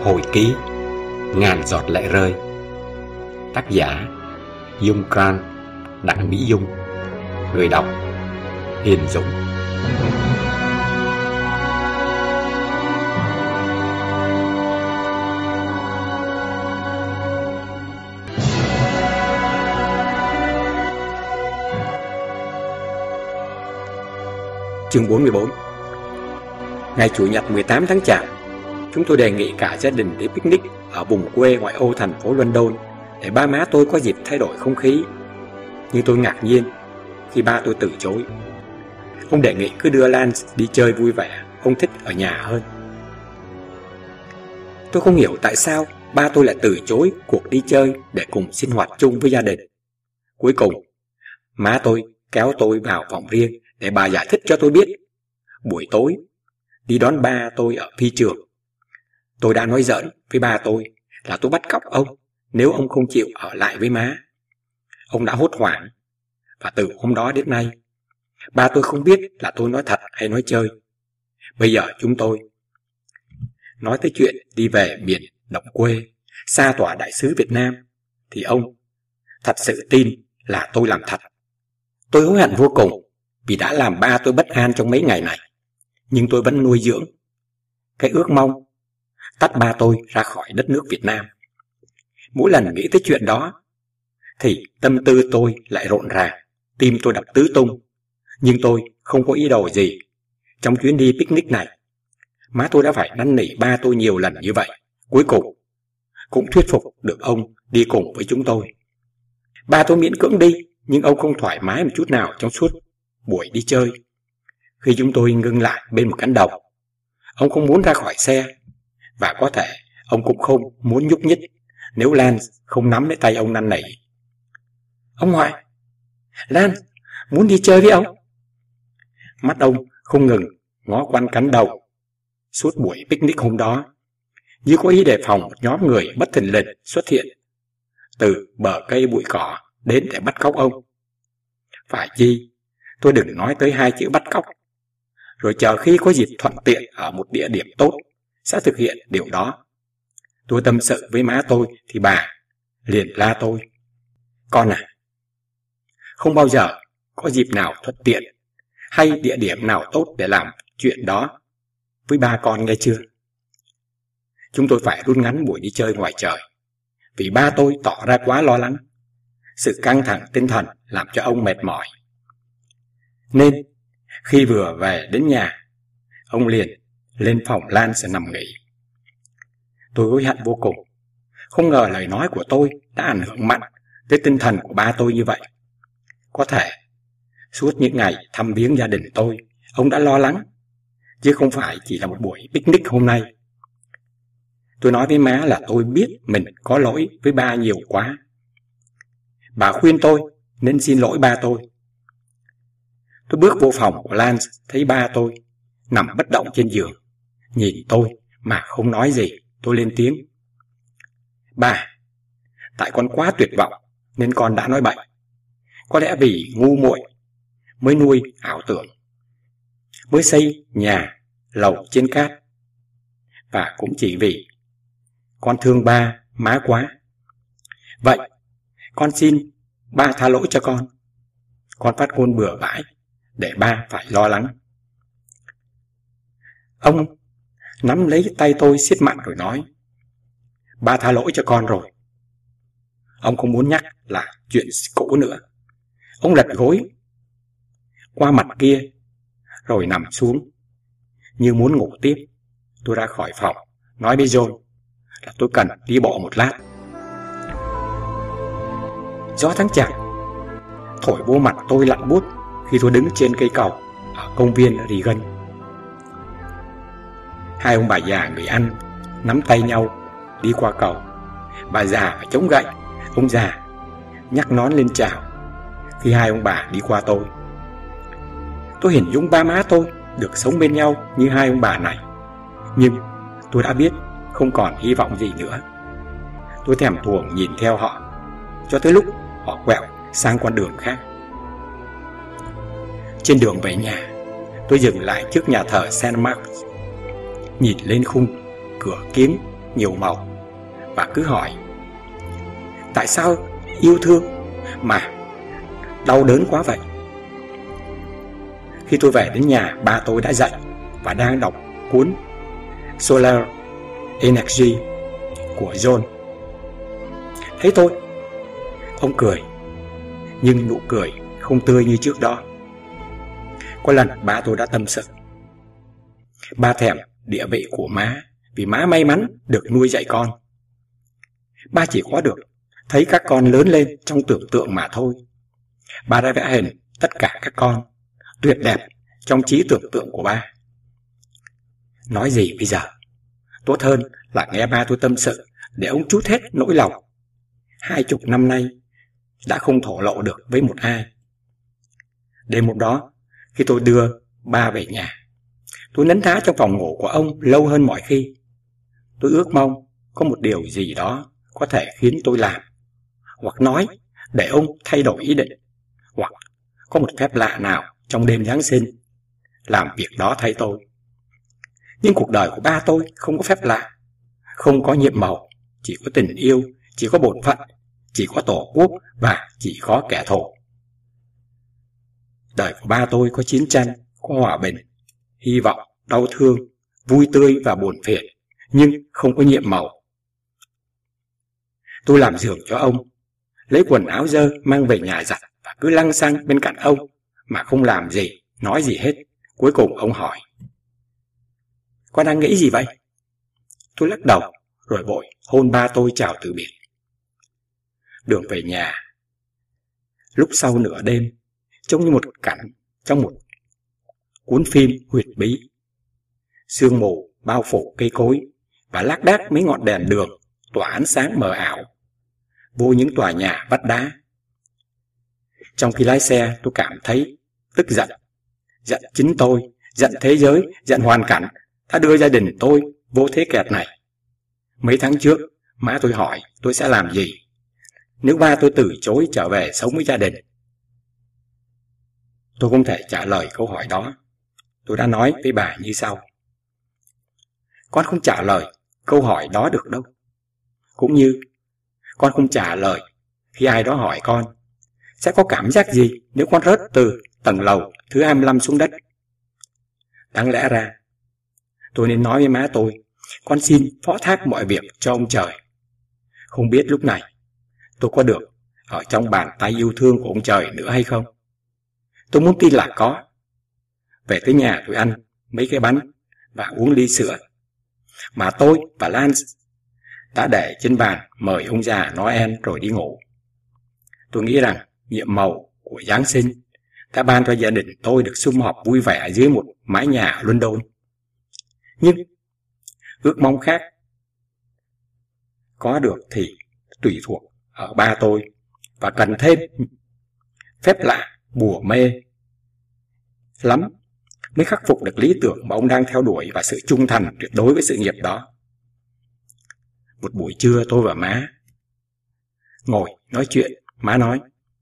Hồi ký Ngàn giọt lệ rơi. Tác giả Dung Can, Đặng Mỹ Dung. Người đọc Hiền Dũng. Chương 44. Ngày Chủ nhật 18 tháng Chạp, chúng tôi đề nghị cả gia đình đi picnic ở vùng quê ngoại ô thành phố London để ba má tôi có dịp thay đổi không khí. Nhưng tôi ngạc nhiên khi ba tôi từ chối. Ông đề nghị cứ đưa Lance đi chơi vui vẻ, ông thích ở nhà hơn. Tôi không hiểu tại sao ba tôi lại từ chối cuộc đi chơi để cùng sinh hoạt chung với gia đình. Cuối cùng, má tôi kéo tôi vào phòng riêng để bà giải thích cho tôi biết. Buổi tối, đi đón ba tôi ở phi trường, tôi đã nói giỡn với ba tôi là tôi bắt cóc ông nếu ông không chịu ở lại với má. Ông đã hốt hoảng, và từ hôm đó đến nay, ba tôi không biết là tôi nói thật hay nói chơi. Bây giờ chúng tôi nói tới chuyện đi về miền đồng quê, xa tỏa đại sứ Việt Nam, thì ông thật sự tin là tôi làm thật. Tôi hối hận vô cùng vì đã làm ba tôi bất an trong mấy ngày này, nhưng tôi vẫn nuôi dưỡng cái ước mong tách ba tôi ra khỏi đất nước Việt Nam. Mỗi lần nghĩ tới chuyện đó thì tâm tư tôi lại rộn ràng, tim tôi đập tứ tung. Nhưng tôi không có ý đồ gì trong chuyến đi picnic này. Má tôi đã phải năn nỉ ba tôi nhiều lần như vậy, cuối cùng cũng thuyết phục được ông đi cùng với chúng tôi. Ba tôi miễn cưỡng đi, nhưng ông không thoải mái một chút nào trong suốt buổi đi chơi. Khi chúng tôi ngưng lại bên một cánh đồng, ông không muốn ra khỏi xe, và có thể ông cũng không muốn nhúc nhích nếu Lance không nắm lấy tay ông năn nỉ. Ông ngoại, Lance muốn đi chơi với ông. Mắt ông không ngừng ngó quanh cánh đồng suốt buổi picnic hôm đó, như có ý đề phòng một nhóm người bất thình lình xuất hiện từ bờ cây bụi cỏ đến để bắt cóc ông. Phải chi tôi đừng nói tới hai chữ bắt cóc, rồi chờ khi có dịp thuận tiện ở một địa điểm tốt sẽ thực hiện điều đó. Tôi tâm sự với má tôi thì bà liền la tôi: Con à, không bao giờ có dịp nào thuận tiện hay địa điểm nào tốt để làm chuyện đó với ba con, nghe chưa? Chúng tôi phải rút ngắn buổi đi chơi ngoài trời vì ba tôi tỏ ra quá lo lắng. Sự căng thẳng tinh thần làm cho ông mệt mỏi, nên khi vừa về đến nhà, ông liền lên phòng Lance nằm nghỉ. Tôi hối hận vô cùng. Không ngờ lời nói của tôi đã ảnh hưởng mạnh tới tinh thần của ba tôi như vậy. Có thể suốt những ngày thăm viếng gia đình tôi, ông đã lo lắng, chứ không phải chỉ là một buổi picnic hôm nay. Tôi nói với má là tôi biết mình có lỗi với ba nhiều quá. Bà khuyên tôi nên xin lỗi ba tôi. Tôi bước vô phòng của Lance, thấy ba tôi nằm bất động trên giường. Nhìn tôi mà không nói gì, tôi lên tiếng: Bà, tại con quá tuyệt vọng nên con đã nói bậy. Có lẽ vì ngu muội mới nuôi ảo tưởng, mới xây nhà lầu trên cát, và cũng chỉ vì con thương ba má quá. Vậy con xin ba tha lỗi cho con. Con phát ngôn bừa bãi để ba phải lo lắng. Ông nắm lấy tay tôi siết mạnh rồi nói: Ba tha lỗi cho con rồi. Ông không muốn nhắc lại chuyện cũ nữa. Ông lật gối qua mặt kia rồi nằm xuống như muốn ngủ tiếp. Tôi ra khỏi phòng nói với John là tôi cần đi bộ một lát. Gió tháng Chạp thổi vô mặt tôi lạnh buốt khi tôi đứng trên cây cầu ở công viên Reagan. Hai ông bà già người Anh nắm tay nhau đi qua cầu. Bà già phải chống gậy, ông già nhắc nón lên chào khi hai ông bà đi qua tôi. Tôi hình dung ba má tôi được sống bên nhau như hai ông bà này, nhưng tôi đã biết không còn hy vọng gì nữa. Tôi thèm thuồng nhìn theo họ cho tới lúc họ quẹo sang con đường khác. Trên đường về nhà, tôi dừng lại trước nhà thờ Saint Mark, nhìn lên khung cửa kiếng nhiều màu và cứ hỏi: tại sao yêu thương mà đau đớn quá vậy? Khi tôi về đến nhà, ba tôi đã dậy và đang đọc cuốn Solar Energy của John. Thấy tôi, ông cười, nhưng nụ cười không tươi như trước đó. Có lần ba tôi đã tâm sự: ba thèm địa vị của má vì má may mắn được nuôi dạy con. Ba chỉ có được thấy các con lớn lên trong tưởng tượng mà thôi. Ba đã vẽ hình tất cả các con tuyệt đẹp trong trí tưởng tượng của ba. Nói gì bây giờ? Tốt hơn là nghe ba tôi tâm sự để ông trút hết nỗi lòng 20 năm nay đã không thổ lộ được với một ai. Đêm hôm đó, khi tôi đưa ba về nhà, tôi nấn ná trong phòng ngủ của ông lâu hơn mọi khi. Tôi ước mong có một điều gì đó có thể khiến tôi làm hoặc nói để ông thay đổi ý định, hoặc có một phép lạ nào trong đêm Giáng sinh làm việc đó thay tôi. Nhưng cuộc đời của ba tôi không có phép lạ, không có nhiệm màu, chỉ có tình yêu, chỉ có bổn phận, chỉ có tổ quốc và chỉ có kẻ thù. Đời của ba tôi có chiến tranh, có hòa bình, hy vọng, đau thương, vui tươi và buồn phiền, nhưng không có nhiệm màu. Tôi làm giường cho ông, lấy quần áo dơ mang về nhà giặt và cứ lăng xăng bên cạnh ông mà không làm gì, nói gì hết. Cuối cùng ông hỏi: con đang nghĩ gì vậy? Tôi lắc đầu rồi vội hôn ba tôi chào từ biệt. Đường về nhà, lúc sau nửa đêm, trông như một cảnh trong một cuốn phim huyền bí. Sương mù bao phủ cây cối và lác đác mấy ngọn đèn đường tỏa ánh sáng mờ ảo vô những tòa nhà vách đá. Trong khi lái xe, tôi cảm thấy tức giận. Giận chính tôi, giận thế giới, giận hoàn cảnh đã đưa gia đình tôi vô thế kẹt này. Mấy tháng trước, má tôi hỏi tôi sẽ làm gì nếu ba tôi từ chối trở về sống với gia đình. Tôi không thể trả lời câu hỏi đó. Tôi đã nói với bà như sau: con không trả lời câu hỏi đó được đâu. Cũng như con không trả lời khi ai đó hỏi con sẽ có cảm giác gì nếu con rớt từ tầng lầu thứ 25 xuống đất. Đáng lẽ ra tôi nên nói với má tôi: con xin phó thác mọi việc cho ông trời. Không biết lúc này tôi có được ở trong bàn tay yêu thương của ông trời nữa hay không? Tôi muốn tin là có. Về tới nhà, tôi ăn mấy cái bánh và uống ly sữa mà tôi và Lance đã để trên bàn mời ông già Noel rồi đi ngủ. Tôi nghĩ rằng nhiệm màu của Giáng sinh đã ban cho gia đình tôi được sum họp vui vẻ dưới một mái nhà ở London. Nhưng ước mong khác có được thì tùy thuộc ở ba tôi và cần thêm phép lạ bùa mê lắm mới khắc phục được lý tưởng mà ông đang theo đuổi và sự trung thành tuyệt đối với sự nghiệp đó. Một buổi trưa, tôi và má ngồi nói chuyện. Má nói: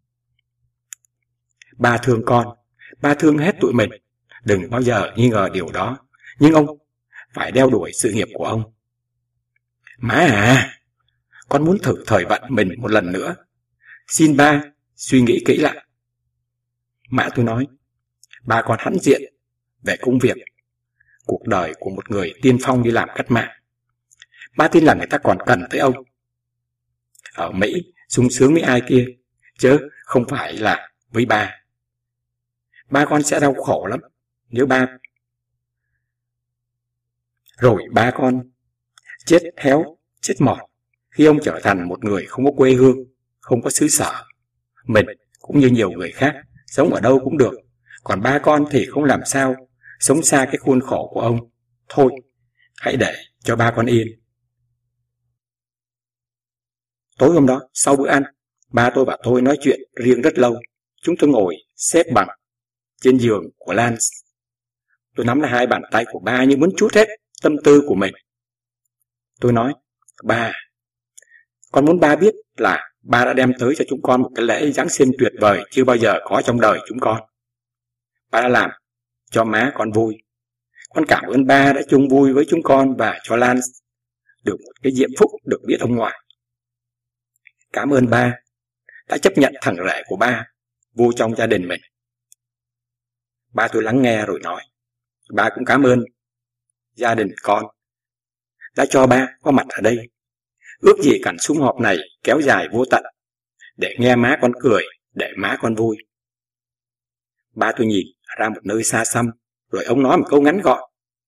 ba thương con, ba thương hết tụi mình, đừng bao giờ nghi ngờ điều đó, nhưng ông phải đeo đuổi sự nghiệp của ông. Má à, con muốn thử thời vận mình một lần nữa, xin ba suy nghĩ kỹ lại. Mẹ tôi nói: ba còn hãnh diện về công việc, cuộc đời của một người tiên phong đi làm cách mạng. Ba tin là người ta còn cần tới ông. Ở Mỹ sung sướng với ai kia, chứ không phải là với ba. Ba con sẽ đau khổ lắm nếu ba con chết héo, chết mòn khi ông trở thành một người không có quê hương, không có xứ sở. Mình cũng như nhiều người khác, sống ở đâu cũng được, còn ba con thì không làm sao sống xa cái khuôn khổ của ông. Thôi, hãy để cho ba con yên. Tối hôm đó, sau bữa ăn, ba tôi và tôi nói chuyện riêng rất lâu. Chúng tôi ngồi xếp bằng trên giường của Lance. Tôi nắm lấy hai bàn tay của ba như muốn trút hết tâm tư của mình. Tôi nói: ba, con muốn ba biết là ba đã đem tới cho chúng con một cái lễ Giáng sinh tuyệt vời chưa bao giờ có trong đời chúng con. Ba đã làm cho má con vui. Con cảm ơn ba đã chung vui với chúng con và cho Lance. được một cái diễm phúc được biết ông ngoại. Cảm ơn ba đã chấp nhận thằng rể của ba vô trong gia đình mình. Ba tôi lắng nghe rồi nói, ba cũng cảm ơn gia đình con đã cho ba có mặt ở đây. Ước gì cảnh sum họp này kéo dài vô tận, để nghe má con cười, để má con vui. Ba tôi nhìn ra một nơi xa xăm, rồi ông nói một câu ngắn gọn.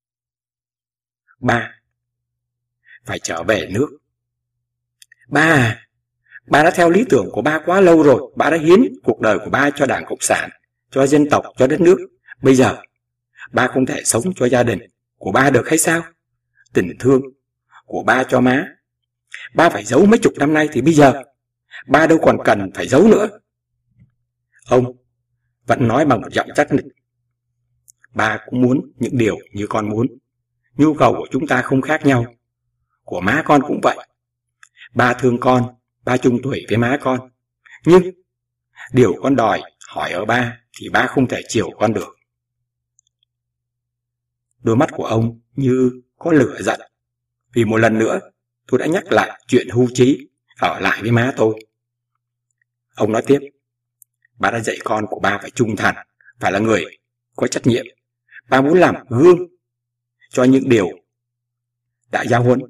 Ba phải trở về nước. Ba đã theo lý tưởng của ba quá lâu rồi. Ba đã hiến cuộc đời của ba cho Đảng Cộng sản, cho dân tộc, cho đất nước. Bây giờ ba không thể sống cho gia đình của ba được hay sao? Tình thương của ba cho má, ba phải giấu mấy chục năm nay, thì bây giờ ba đâu còn cần phải giấu nữa. Ông vẫn nói bằng một giọng chắc nịch. Ba cũng muốn những điều như con muốn. Nhu cầu của chúng ta không khác nhau. Của má con cũng vậy. Ba thương con, ba chung tuổi với má con. Nhưng điều con đòi hỏi ở ba thì ba không thể chiều con được. Đôi mắt của ông như có lửa giận, vì một lần nữa tôi đã nhắc lại chuyện hưu trí ở lại với má tôi. Ông nói tiếp, ba đã dạy con của ba phải trung thành, phải là người có trách nhiệm. Ba muốn làm gương cho những điều đã giáo huấn.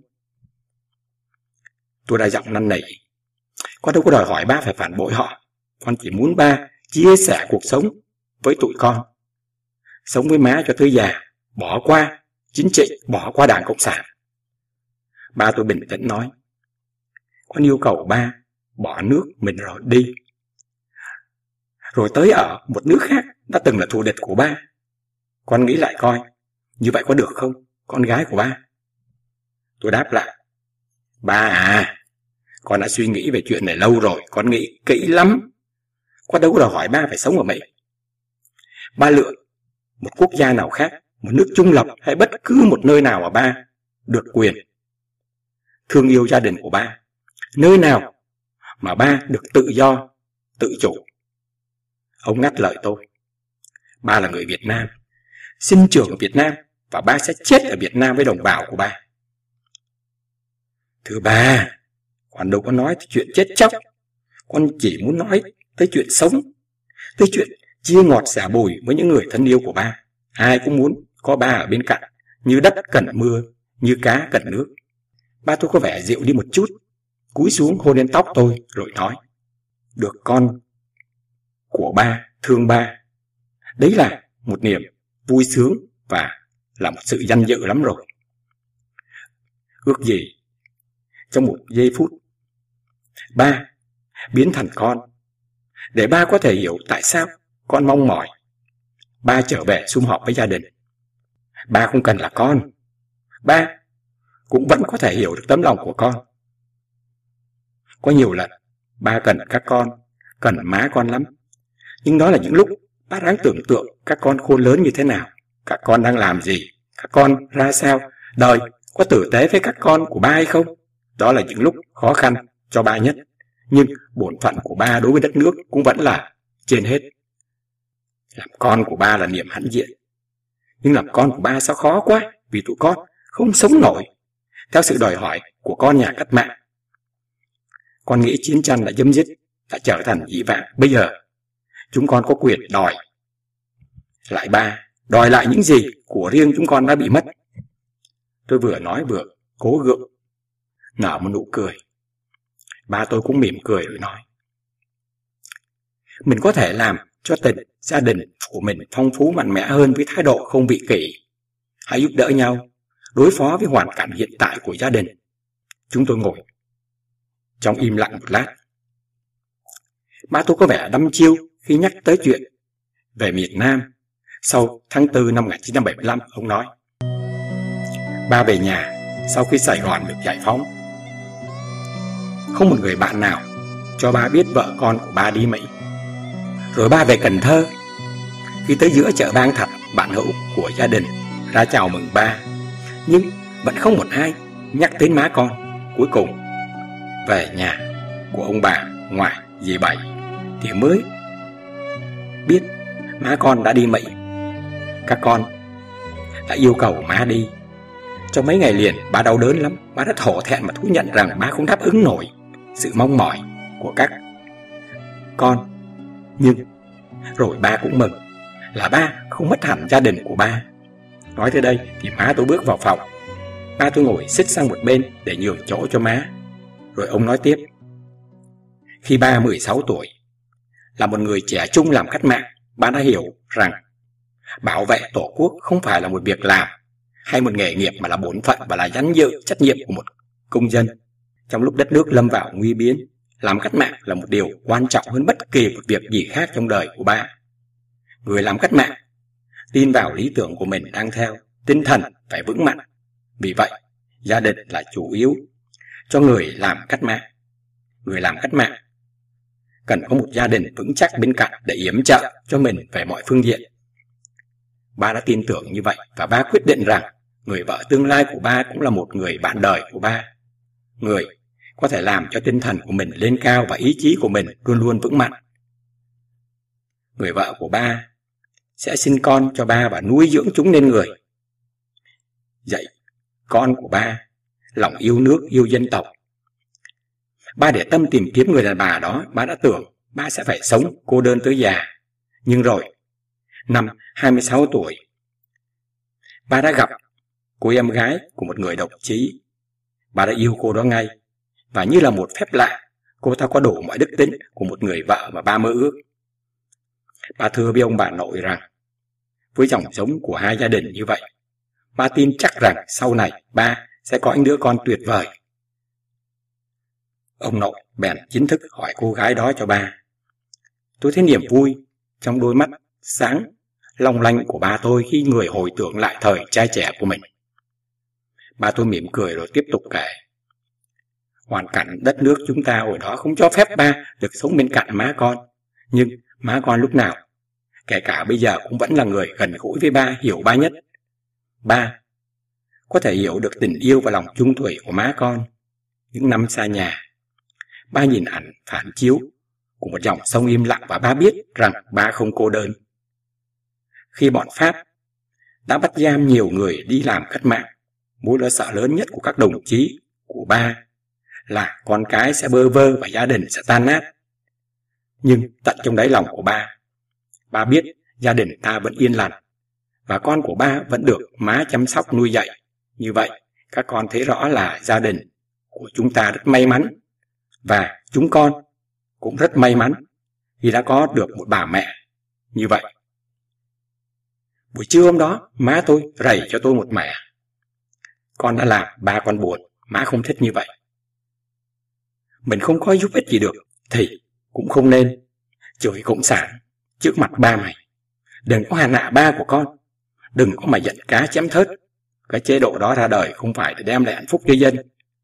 Tôi đã giọng năn nỉ, con đâu có đòi hỏi ba phải phản bội họ. Con chỉ muốn ba chia sẻ cuộc sống với tụi con, sống với má cho tới già, bỏ qua chính trị, bỏ qua Đảng Cộng sản. Ba tôi bình tĩnh nói, con yêu cầu ba bỏ nước mình rồi đi, rồi tới ở một nước khác đã từng là thù địch của ba. Con nghĩ lại coi, như vậy có được không, con gái của ba? Tôi đáp lại, ba à, con đã suy nghĩ về chuyện này lâu rồi, con nghĩ kỹ lắm. Con đâu có đòi hỏi ba phải sống ở Mỹ. Ba lựa một quốc gia nào khác, một nước trung lập hay bất cứ một nơi nào mà ba được quyền thương yêu gia đình của ba, nơi nào mà ba được tự do, tự chủ. Ông ngắt lời tôi, ba là người Việt Nam, sinh trưởng ở Việt Nam, và ba sẽ chết ở Việt Nam với đồng bào của ba. Thưa ba, con đâu có nói tới chuyện chết chóc. Con chỉ muốn nói tới chuyện sống, tới chuyện chia ngọt sẻ bùi với những người thân yêu của ba. Ai cũng muốn có ba ở bên cạnh, như đất cần mưa, như cá cần nước. Ba tôi có vẻ dịu đi một chút, cúi xuống hôn lên tóc tôi rồi nói, được con của ba thương ba, đấy là một niềm vui sướng và là một sự danh dự lắm rồi. Ước gì trong một giây phút ba biến thành con, để ba có thể hiểu tại sao con mong mỏi ba trở về sum họp với gia đình. Ba không cần là con, ba cũng vẫn có thể hiểu được tấm lòng của con. Có nhiều lần ba cần các con, cần má con lắm, nhưng đó là những lúc ba đang tưởng tượng các con khôn lớn như thế nào, các con đang làm gì, các con ra sao, đời có tử tế với các con của ba hay không. Đó là những lúc khó khăn cho ba nhất, nhưng bổn phận của ba đối với đất nước cũng vẫn là trên hết. Làm con của ba là niềm hãnh diện, nhưng làm con của ba sao khó quá, vì tụi con không sống nổi theo sự đòi hỏi của con nhà cách mạng. Con nghĩ chiến tranh đã chấm dứt, đã trở thành dĩ vãng. Bây giờ chúng con có quyền đòi lại ba, đòi lại những gì của riêng chúng con đã bị mất. Tôi vừa nói vừa cố gượng nở một nụ cười. Ba tôi cũng mỉm cười rồi nói, mình có thể làm cho gia đình của mình phong phú mạnh mẽ hơn với thái độ không vị kỷ. Hãy giúp đỡ nhau đối phó với hoàn cảnh hiện tại của gia đình. Chúng tôi ngồi trong im lặng một lát. Ba tôi có vẻ đăm chiêu khi nhắc tới chuyện về miền Nam. Sau tháng 4 năm 1975, ông nói, ba về nhà sau khi Sài Gòn được giải phóng. Không một người bạn nào cho ba biết vợ con của ba đi Mỹ. Rồi ba về Cần Thơ. Khi tới giữa chợ Bang Thật, bạn hữu của gia đình ra chào mừng ba, nhưng vẫn không một ai nhắc đến má con. Cuối cùng về nhà của ông bà ngoại dì Bảy thì mới biết má con đã đi Mỹ. Các con đã yêu cầu má đi, Trong mấy ngày liền, ba đau đớn lắm. Ba rất hổ thẹn mà thú nhận rằng ba không đáp ứng nổi sự mong mỏi của các con. Nhưng rồi ba cũng mừng là ba không mất hẳn gia đình của ba. Nói tới đây thì má tôi bước vào phòng. Ba tôi ngồi xích sang một bên để nhường chỗ cho má. Rồi ông nói tiếp: khi ba 16 tuổi, là một người trẻ trung làm cách mạng, ba đã hiểu rằng bảo vệ Tổ quốc không phải là một việc làm hay một nghề nghiệp, mà là bổn phận và là danh dự trách nhiệm của một công dân. Trong lúc đất nước lâm vào nguy biến, làm cách mạng là một điều quan trọng hơn bất kỳ một việc gì khác trong đời của ba. Người làm cách mạng tin vào lý tưởng của mình đang theo, tinh thần phải vững mạnh. Vì vậy, gia đình là chủ yếu cho người làm cách mạng. Người làm cách mạng cần có một gia đình vững chắc bên cạnh để yểm trợ cho mình về mọi phương diện. Ba đã tin tưởng như vậy, và ba quyết định rằng người vợ tương lai của ba cũng là một người bạn đời của ba. Người có thể làm cho tinh thần của mình lên cao và ý chí của mình luôn luôn vững mạnh. Người vợ của ba sẽ sinh con cho ba và nuôi dưỡng chúng nên người. Dạy con của ba lòng yêu nước, yêu dân tộc. Ba để tâm tìm kiếm người đàn bà đó. Ba đã tưởng ba sẽ phải sống cô đơn tới già. Nhưng rồi, năm 26 tuổi, ba đã gặp cô em gái của một người đồng chí. Ba đã yêu cô đó ngay. Và như là một phép lạ, cô ta có đủ mọi đức tính của một người vợ mà ba mơ ước. Ba thưa với ông bà nội rằng, với dòng giống của hai gia đình như vậy, ba tin chắc rằng sau này ba sẽ có những đứa con tuyệt vời. Ông nội bèn chính thức hỏi cô gái đó cho ba. Tôi thấy niềm vui trong đôi mắt sáng long lanh của ba tôi khi người hồi tưởng lại thời trai trẻ của mình. Ba tôi mỉm cười rồi tiếp tục kể. Hoàn cảnh đất nước chúng ta hồi đó không cho phép ba được sống bên cạnh má con. Nhưng má con lúc nào, kể cả bây giờ, cũng vẫn là người gần gũi với ba, hiểu ba nhất. Ba có thể hiểu được tình yêu và lòng chung thủy của má con. Những năm xa nhà, ba nhìn ảnh phản chiếu của một dòng sông im lặng và ba biết rằng ba không cô đơn. Khi bọn Pháp đã bắt giam nhiều người đi làm cách mạng, mối lo sợ lớn nhất của các đồng chí của ba là con cái sẽ bơ vơ và gia đình sẽ tan nát. Nhưng tận trong đáy lòng của ba biết gia đình ta vẫn yên lành và con của ba vẫn được má chăm sóc nuôi dạy. Như vậy, các con thấy rõ là gia đình của chúng ta rất may mắn, và chúng con cũng rất may mắn vì đã có được một bà mẹ như vậy. Buổi trưa hôm đó, má tôi rầy cho tôi một mẻ. Con đã làm ba con buồn, má không thích như vậy. Mình không có giúp ích gì được thì cũng không nên chửi cộng sản trước mặt ba mày. Đừng có hà nạ ba của con. Đừng có mà giận cá chém thớt. Cái chế độ đó ra đời không phải để đem lại hạnh phúc cho dân,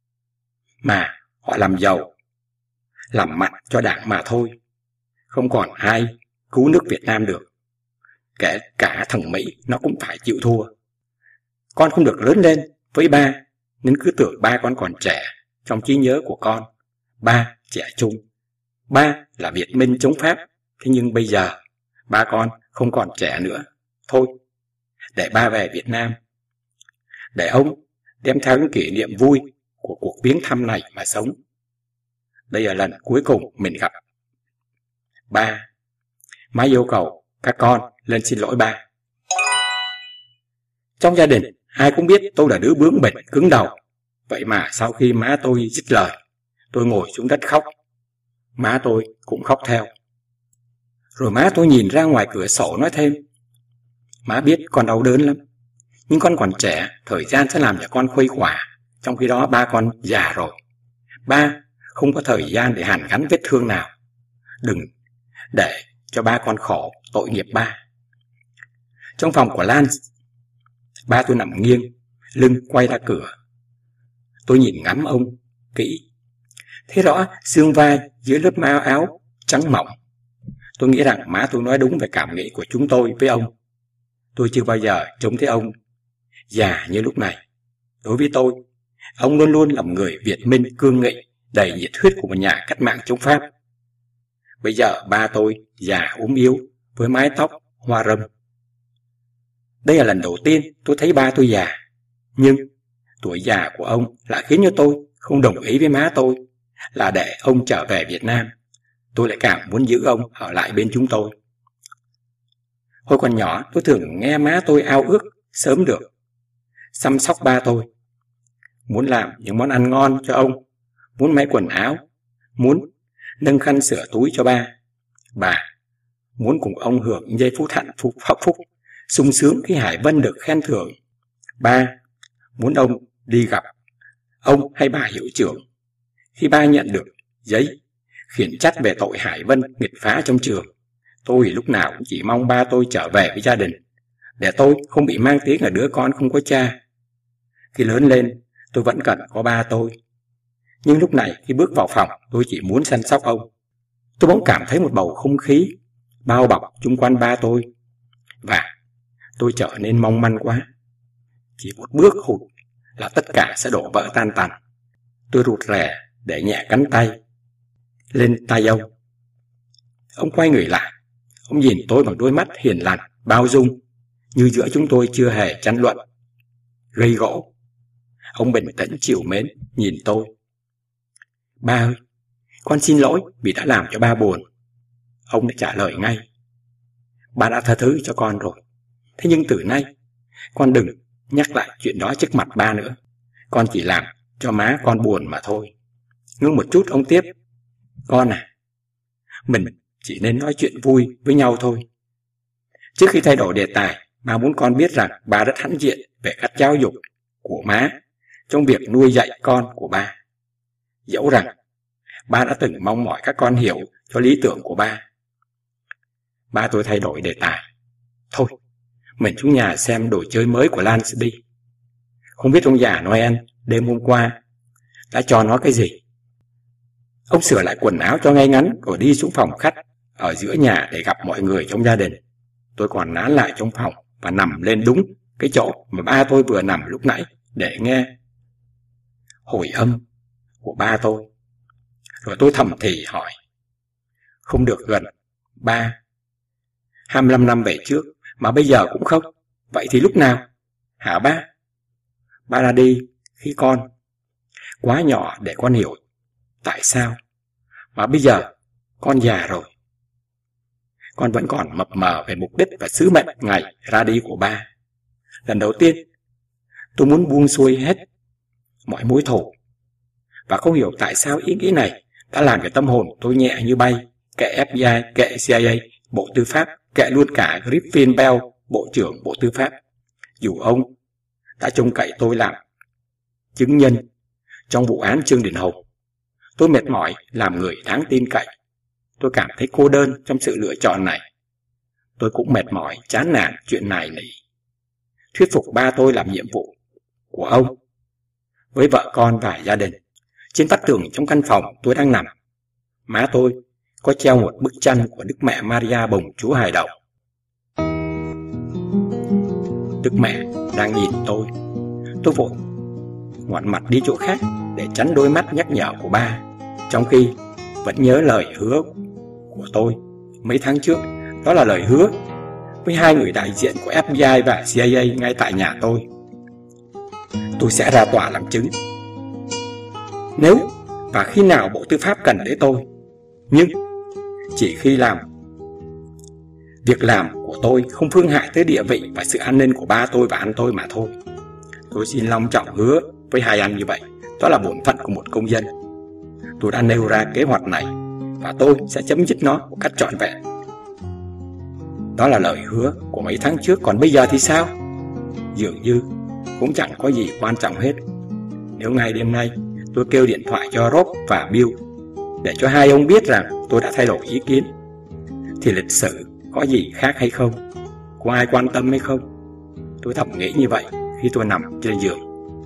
mà họ làm giàu, làm mặn cho đảng mà thôi. Không còn ai cứu nước Việt Nam được. Kể cả thằng Mỹ nó cũng phải chịu thua. Con không được lớn lên với ba, nên cứ tưởng ba con còn trẻ. Trong trí nhớ của con, ba trẻ trung, ba là Việt Minh chống Pháp. Thế nhưng bây giờ ba con không còn trẻ nữa. Thôi, để ba về Việt Nam, để ông đem theo những kỷ niệm vui của cuộc viếng thăm này mà sống. Đây là lần cuối cùng mình gặp ba. Má yêu cầu các con lên xin lỗi ba. Trong gia đình, ai cũng biết tôi là đứa bướng bỉnh cứng đầu. Vậy mà sau khi má tôi dứt lời, tôi ngồi xuống đất khóc. Má tôi cũng khóc theo. Rồi má tôi nhìn ra ngoài cửa sổ nói thêm. Má biết con đau đớn lắm, nhưng con còn trẻ, thời gian sẽ làm cho con khuây khỏa. Trong khi đó ba con già rồi. Ba không có thời gian để hàn gắn vết thương nào. Đừng để cho ba con khổ, tội nghiệp ba. Trong phòng của Lan, ba tôi nằm nghiêng, lưng quay ra cửa. Tôi nhìn ngắm ông kỹ, thấy rõ xương vai dưới lớp áo áo trắng mỏng. Tôi nghĩ rằng má tôi nói đúng về cảm nghĩ của chúng tôi với ông. Tôi chưa bao giờ trông thấy ông già như lúc này. Đối với tôi, ông luôn luôn là một người Việt Minh cương nghị, đầy nhiệt huyết của một nhà cách mạng chống Pháp. Bây giờ ba tôi già ốm yếu với mái tóc hoa râm. Đây là lần đầu tiên tôi thấy ba tôi già, nhưng Tuổi già của ông lại khiến cho tôi không đồng ý với má tôi là để ông trở về Việt Nam. Tôi lại càng muốn giữ ông ở lại bên chúng tôi. Hồi còn nhỏ, tôi thường nghe má tôi ao ước sớm được chăm sóc ba tôi. Muốn làm những món ăn ngon cho ông, muốn may quần áo, muốn nâng khăn sửa túi cho ba. Bà muốn cùng ông hưởng những giây phút hạnh phúc, sung sướng khi Hải Vân được khen thưởng. Ba muốn ông đi gặp ông hay bà hiệu trưởng. Khi ba nhận được giấy khiển trách về tội Hải Vân nghịch phá trong trường, tôi lúc nào cũng chỉ mong ba tôi trở về với gia đình, để tôi không bị mang tiếng là đứa con không có cha. Khi lớn lên, tôi vẫn cần có ba tôi. Nhưng lúc này khi bước vào phòng, tôi chỉ muốn săn sóc ông. Tôi bỗng cảm thấy một bầu không khí bao bọc chung quanh ba tôi, và tôi trở nên mong manh quá. Chỉ một bước hụt là tất cả sẽ đổ vỡ tan tành. Tôi rụt rè để nhẹ cánh tay lên tay ông. Ông quay người lại. Ông nhìn tôi bằng đôi mắt hiền lành, bao dung, như giữa chúng tôi chưa hề tranh luận, gây gỗ. Ông bình tĩnh chịu mến nhìn tôi. Ba ơi, con xin lỗi vì đã làm cho ba buồn. Ông đã trả lời ngay. Ba đã tha thứ cho con rồi. Thế nhưng từ nay, con đừng nhắc lại chuyện đó trước mặt ba nữa. Con chỉ làm cho má con buồn mà thôi. Ngưng một chút, ông tiếp. Con à, mình chỉ nên nói chuyện vui với nhau thôi. Trước khi thay đổi đề tài, ba muốn con biết rằng ba rất hãnh diện về cách giáo dục của má trong việc nuôi dạy con của ba. Dẫu rằng ba đã từng mong mỏi các con hiểu cho lý tưởng của ba. Ba tôi thay đổi đề tài. Thôi, mình xuống nhà xem đồ chơi mới của Lance đi. Không biết ông già Noel đêm hôm qua đã cho nó cái gì. Ông sửa lại quần áo cho ngay ngắn rồi đi xuống phòng khách ở giữa nhà để gặp mọi người trong gia đình. Tôi còn nán lại trong phòng và nằm lên đúng cái chỗ mà ba tôi vừa nằm lúc nãy để nghe hồi âm của ba tôi. Rồi tôi thầm thì hỏi. Không được gần ba 25 năm về trước mà bây giờ cũng không. Vậy thì lúc nào? Hả ba? Ba ra đi khi con quá nhỏ để con hiểu tại sao. Mà bây giờ con già rồi. Con vẫn còn mập mờ về mục đích và sứ mệnh ngày ra đi của ba. Lần đầu tiên tôi muốn buông xuôi hết mọi mối thù, và không hiểu tại sao ý nghĩ này đã làm cho tâm hồn tôi nhẹ như bay. Kệ FBI, kệ CIA, Bộ Tư pháp, kệ luôn cả Griffin Bell, Bộ trưởng Bộ Tư pháp. Dù ông đã trông cậy tôi làm chứng nhân trong vụ án Trương Đình Hùng, tôi mệt mỏi làm người đáng tin cậy. Tôi cảm thấy cô đơn trong sự lựa chọn này. Tôi cũng mệt mỏi, chán nản chuyện này nỉ. Thuyết phục ba tôi làm nhiệm vụ của ông với vợ con và gia đình. Trên vách tường trong căn phòng tôi đang nằm, má tôi có treo một bức tranh của Đức Mẹ Maria Bồng Chúa Hài Đồng. Đức Mẹ đang nhìn tôi. Tôi vội ngoảnh mặt đi chỗ khác để tránh đôi mắt nhắc nhở của ba, trong khi vẫn nhớ lời hứa của tôi mấy tháng trước. Đó là lời hứa với hai người đại diện của FBI và CIA ngay tại nhà tôi. Tôi sẽ ra tòa làm chứng nếu và khi nào Bộ Tư pháp cần đến tôi, nhưng chỉ khi làm việc làm của tôi không phương hại tới địa vị và sự an ninh của ba tôi và anh tôi mà thôi. Tôi xin long trọng hứa với hai anh như vậy. Đó là bổn phận của một công dân. Tôi đã nêu ra kế hoạch này và tôi sẽ chấm dứt nó một cách trọn vẹn. Đó là lời hứa của mấy tháng trước. Còn bây giờ thì sao? Dường như cũng chẳng có gì quan trọng hết. Nếu ngay đêm nay tôi kêu điện thoại cho Rob và Bill để cho hai ông biết rằng tôi đã thay đổi ý kiến, thì lịch sử có gì khác hay không? Có ai quan tâm hay không? Tôi thầm nghĩ như vậy khi tôi nằm trên giường.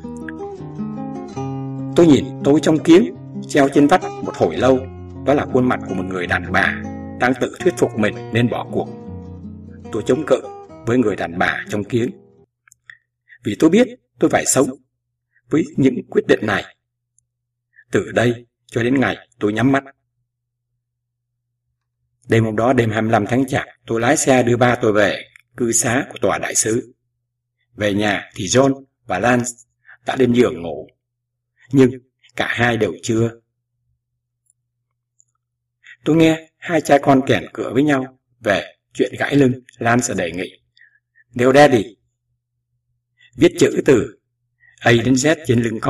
Tôi nhìn tôi trong kiến treo trên vách một hồi lâu. Đó là khuôn mặt của một người đàn bà đang tự thuyết phục mình nên bỏ cuộc. Tôi chống cự với người đàn bà trong kiến, vì tôi biết tôi phải sống với những quyết định này từ đây cho đến ngày tôi nhắm mắt. Đêm hôm đó, đêm 25 tháng Chạp, tôi lái xe đưa ba tôi về cư xá của tòa đại sứ. Về nhà thì John và Lance đã lên giường ngủ. Nhưng cả hai đều chưa. Tôi nghe hai cha con kèn cửa với nhau về chuyện gãy lưng. Lance đề nghị: "Nếu Daddy viết chữ từ A đến Z trên lưng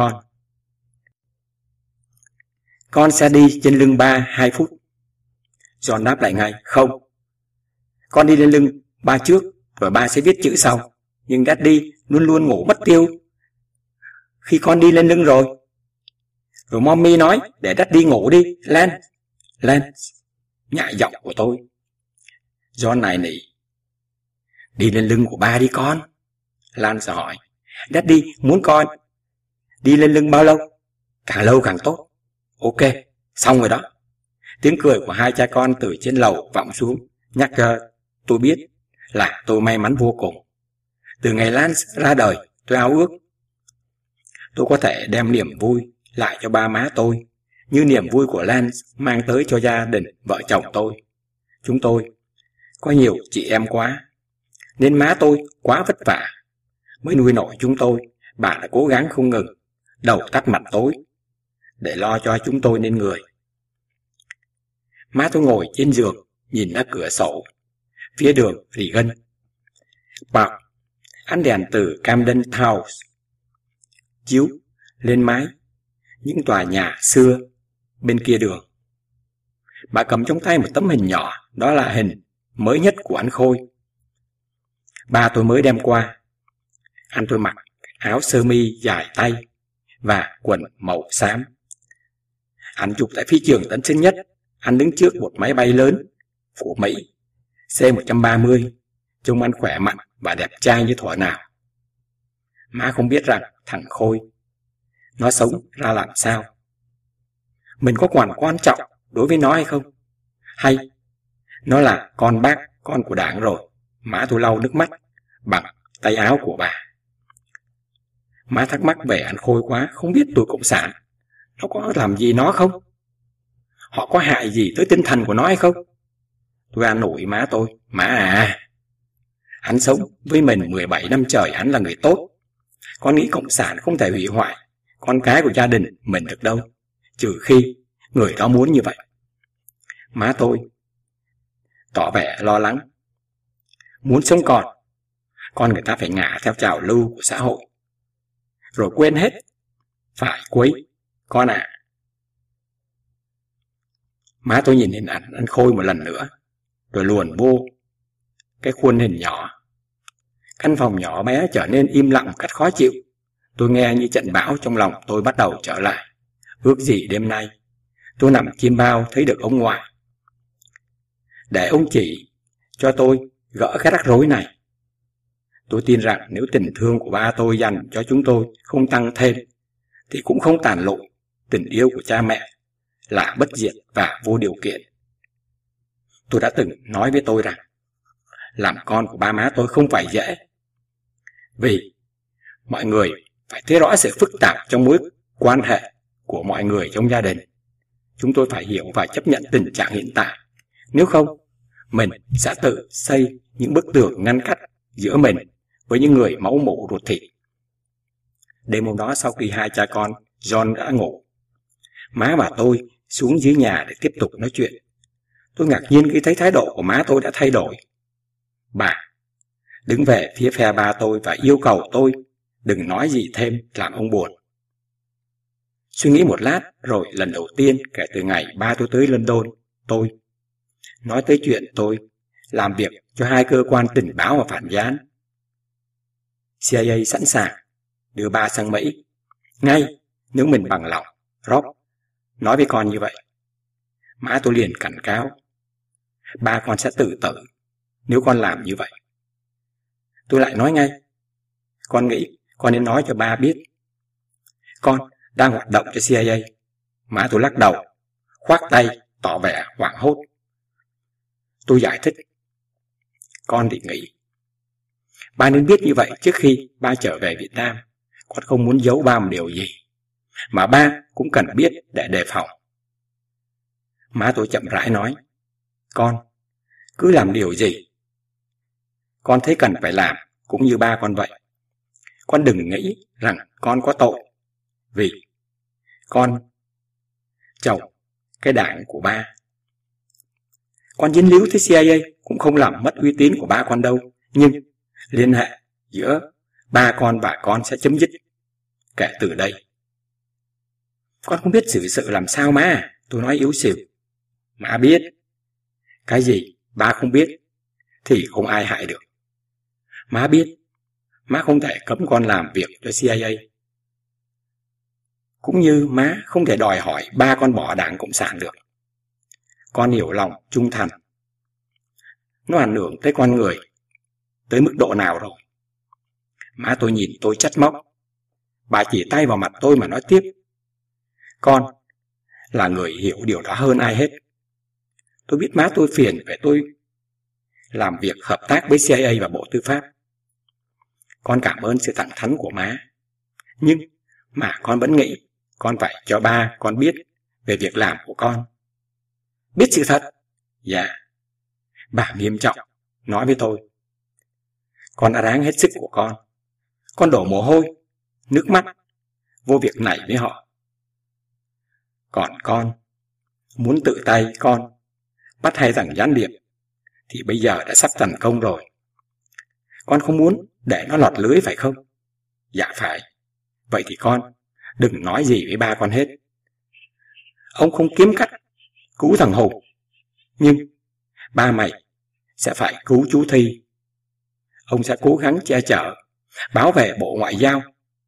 con sẽ đi trên lưng ba 2 phút. John đáp lại ngay: "Không, con đi lên lưng ba trước, rồi ba sẽ viết chữ sau. Nhưng Daddy luôn luôn ngủ mất tiêu khi con đi lên lưng rồi." Rồi Mommy nói: "Để Daddy ngủ đi, Lance." Lance nhại giọng của tôi. John này nỉ: "Đi lên lưng của ba đi con." Lance hỏi: "Daddy muốn con đi lên lưng bao lâu?" "Càng lâu càng tốt." "Ok, xong rồi đó." Tiếng cười của hai cha con từ trên lầu vọng xuống, nhắc tôi biết là tôi may mắn vô cùng. Từ ngày Lance ra đời, tôi ao ước tôi có thể đem niềm vui lại cho ba má tôi, như niềm vui của Lance mang tới cho gia đình vợ chồng tôi. Chúng tôi có nhiều chị em quá, nên má tôi quá vất vả mới nuôi nổi chúng tôi. Bà đã cố gắng không ngừng, đầu tắt mặt tối, để lo cho chúng tôi nên người. Má tôi ngồi trên giường, nhìn ra cửa sổ phía đường Reagan Park. Ánh đèn từ Camden House chiếu lên mái những tòa nhà xưa bên kia đường. Bà cầm trong tay một tấm hình nhỏ, đó là hình mới nhất của anh Khôi, ba tôi mới đem qua. Anh tôi mặc áo sơ mi dài tay và quần màu xám. Anh chụp tại phi trường Tân Sơn Nhất. Anh đứng trước một máy bay lớn của Mỹ, C-130, trông anh khỏe mạnh và đẹp trai như thuở nào. Má không biết rằng thằng Khôi nó sống ra làm sao. Mình có còn quan trọng đối với nó hay không? Hay nó là con bác, con của Đảng rồi? Má tôi lau nước mắt bằng tay áo của bà. Má thắc mắc về anh Khôi quá, không biết tụi cộng sản nó có làm gì nó không? Họ có hại gì tới tinh thần của nó hay không? Tôi an ủi má tôi: "Má à, hắn sống với mình 17 năm trời, hắn là người tốt. Con nghĩ cộng sản không thể hủy hoại con cái của gia đình mình được đâu, trừ khi người đó muốn như vậy." Má tôi tỏ vẻ lo lắng: "Muốn sống con người ta phải ngả theo trào lưu của xã hội, rồi quên hết phải quấy con ạ." Má tôi nhìn hình ảnh anh Khôi một lần nữa, rồi luồn vô cái khuôn hình nhỏ. Căn phòng nhỏ bé trở nên im lặng một cách khó chịu. Tôi nghe như trận bão, trong lòng tôi bắt đầu trở lại. Ước gì đêm nay tôi nằm chim bao thấy được ông ngoại, để ông chỉ cho tôi gỡ cái rắc rối này. Tôi tin rằng nếu tình thương của ba tôi dành cho chúng tôi không tăng thêm, thì cũng không tàn lụi tình yêu của cha mẹ là bất diệt và vô điều kiện. Tôi đã từng nói với tôi rằng làm con của ba má tôi không phải dễ, vì mọi người phải thấy rõ sự phức tạp trong mối quan hệ của mọi người trong gia đình. Chúng tôi phải hiểu và chấp nhận tình trạng hiện tại. Nếu không, mình sẽ tự xây những bức tường ngăn cách giữa mình với những người máu mủ ruột thịt. Đêm hôm đó, sau khi hai cha con John đã ngủ, má và tôi xuống dưới nhà để tiếp tục nói chuyện. Tôi ngạc nhiên khi thấy thái độ của má tôi đã thay đổi. Bà đứng về phía phe ba tôi và yêu cầu tôi đừng nói gì thêm làm ông buồn. Suy nghĩ một lát, rồi lần đầu tiên kể từ ngày ba tôi tới London, tôi nói tới chuyện tôi làm việc cho hai cơ quan tình báo và phản gián. CIA sẵn sàng đưa ba sang Mỹ ngay nếu mình bằng lòng. Rob nói với con như vậy. Má tôi liền cảnh cáo: "Ba con sẽ tự tử nếu con làm như vậy." Tôi lại nói ngay: "Con nghĩ con nên nói cho ba biết con đang hoạt động cho CIA." Má tôi lắc đầu, khoác tay, tỏ vẻ hoảng hốt. Tôi giải thích: "Con thì nghĩ ba nên biết như vậy trước khi ba trở về Việt Nam. Con không muốn giấu ba một điều gì, mà ba cũng cần biết để đề phòng." Má tôi chậm rãi nói: "Con cứ làm điều gì con thấy cần phải làm, cũng như ba con vậy. con đừng nghĩ rằng con có tội, vì con chồng cái đảng của ba. Con dính líu tới CIA cũng không làm mất uy tín của ba con đâu, nhưng liên hệ giữa ba con và con sẽ chấm dứt kể từ đây. Con không biết xử sự làm sao má, tôi nói yếu xìu. Má biết. Cái gì ba không biết thì không ai hại được. Má biết, má không thể cấm con làm việc cho CIA. Cũng như má không thể đòi hỏi ba con bỏ Đảng Cộng sản được. Con hiểu lòng trung thành. Nó ảnh hưởng tới con người tới mức độ nào rồi? Má tôi nhìn tôi trách móc. Bà chỉ tay vào mặt tôi mà nói tiếp. Con là người hiểu điều đó hơn ai hết. Tôi biết má tôi phiền về tôi làm việc hợp tác với CIA và Bộ Tư pháp. Con cảm ơn sự thẳng thắn của má. Nhưng mà con vẫn nghĩ con phải cho ba con biết về việc làm của con. Biết sự thật? Dạ. Bà nghiêm trọng nói với tôi. Con đã ráng hết sức của con. Con đổ mồ hôi, nước mắt vô việc này với họ. Còn con muốn tự tay con bắt hai thằng gián điệp thì bây giờ đã sắp thành công rồi. Con không muốn để nó lọt lưới phải không? Dạ phải. Vậy thì con đừng nói gì với ba con hết. Ông không kiếm cách cứu thằng Hùng, nhưng ba mày sẽ phải cứu chú Thi. Ông sẽ cố gắng che chở, báo về Bộ Ngoại giao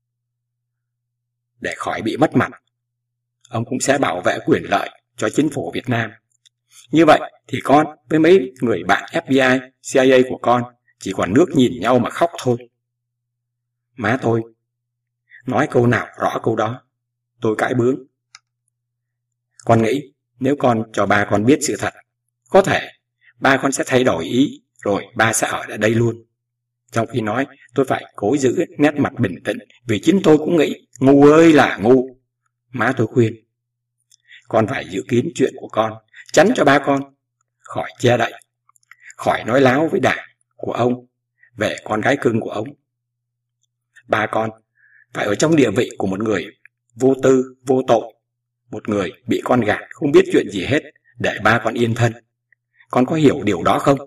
để khỏi bị mất mặt. Ông cũng sẽ bảo vệ quyền lợi cho chính phủ Việt Nam. Như vậy thì con với mấy người bạn FBI, CIA của con chỉ còn nước nhìn nhau mà khóc thôi. Má tôi nói câu nào rõ câu đó. Tôi cãi bướng. Con nghĩ nếu con cho ba con biết sự thật, có thể ba con sẽ thay đổi ý, rồi ba sẽ ở đây luôn. Trong khi nói, tôi phải cố giữ nét mặt bình tĩnh, vì chính tôi cũng nghĩ ngu ơi là ngu. Má tôi khuyên, con phải giữ kín chuyện của con, tránh cho ba con khỏi che đậy, khỏi nói láo với đảng của ông về con gái cưng của ông. Ba con phải ở trong địa vị của một người vô tư, vô tội, một người bị con gạt không biết chuyện gì hết, để ba con yên thân. Con có hiểu điều đó không?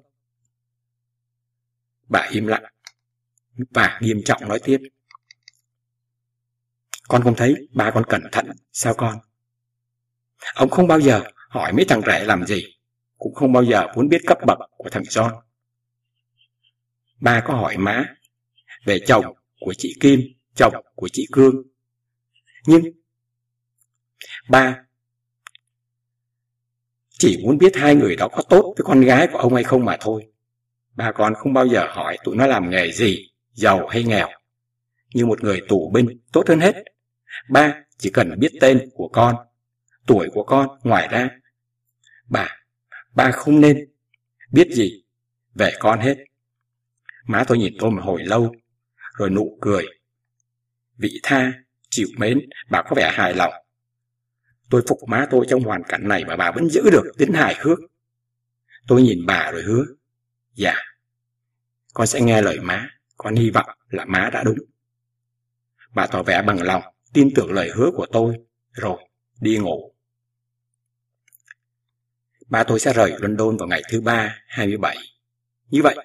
Bà im lặng và nghiêm trọng nói tiếp. Con không thấy ba con cẩn thận sao con? Ông không bao giờ hỏi mấy thằng rẻ làm gì, cũng không bao giờ muốn biết cấp bậc của thằng John. Ba có hỏi má về chồng của chị Kim, chồng của chị Cương. Nhưng ba chỉ muốn biết hai người đó có tốt với con gái của ông hay không mà thôi. Ba con không bao giờ hỏi tụi nó làm nghề gì, giàu hay nghèo. Như một người tù binh tốt hơn hết. Ba chỉ cần biết tên của con, tuổi của con, ngoài ra ba không nên biết gì về con hết. Má tôi nhìn tôi một hồi lâu, rồi nụ cười vị tha, chịu mến. Bà có vẻ hài lòng. Tôi phục má tôi trong hoàn cảnh này mà bà vẫn giữ được tính hài hước. Tôi nhìn bà rồi hứa. Dạ, con sẽ nghe lời má. Con hy vọng là má đã đúng. Bà tỏ vẻ bằng lòng, tin tưởng lời hứa của tôi, rồi đi ngủ. Ba tôi sẽ rời London vào ngày thứ Ba, 27. Như vậy,